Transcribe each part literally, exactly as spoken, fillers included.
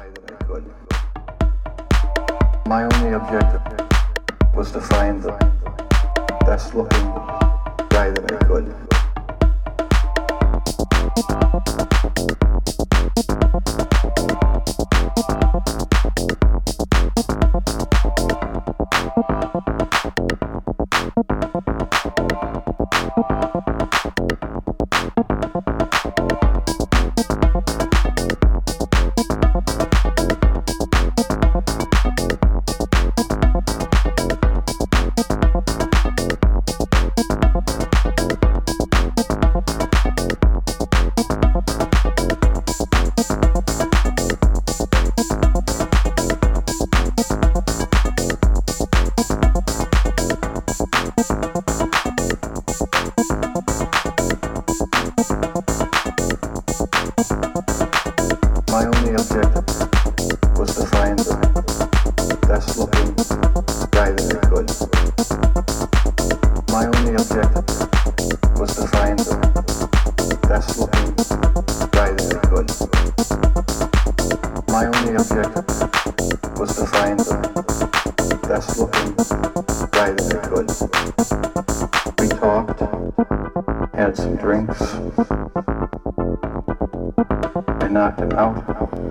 that I could. My only objective was to find the best looking guy that I could. My only objective was to find the best looking guy that I could. My only objective was to find the best looking guy that I could. My only objective was to find the best looking guy that I could. We talked, had some drinks, I knocked him out.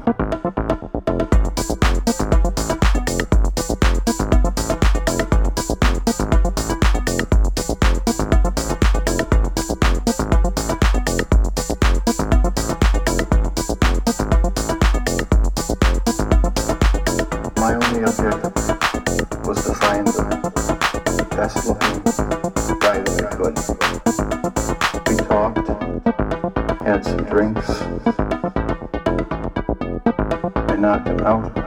My only objective was to find the best looking guy that I could. We talked, had some drinks, I knocked him out.